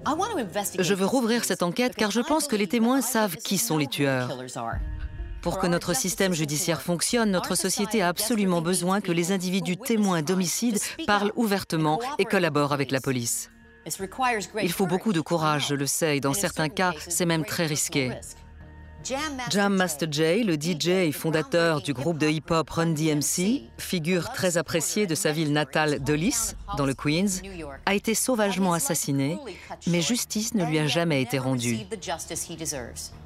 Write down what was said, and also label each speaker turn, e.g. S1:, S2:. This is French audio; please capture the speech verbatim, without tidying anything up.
S1: Je veux rouvrir cette enquête car je pense que les témoins savent qui sont les tueurs. Pour que notre système judiciaire fonctionne, notre société a absolument besoin que les individus témoins d'homicides parlent ouvertement et collaborent avec la police. Il faut beaucoup de courage, je le sais, et dans certains cas, c'est même très risqué. Jam Master Jay, le D J et fondateur du groupe de hip-hop Run D M C, figure très appréciée de sa ville natale Dulles, dans le Queens, a été sauvagement assassiné, mais justice ne lui a jamais été rendue.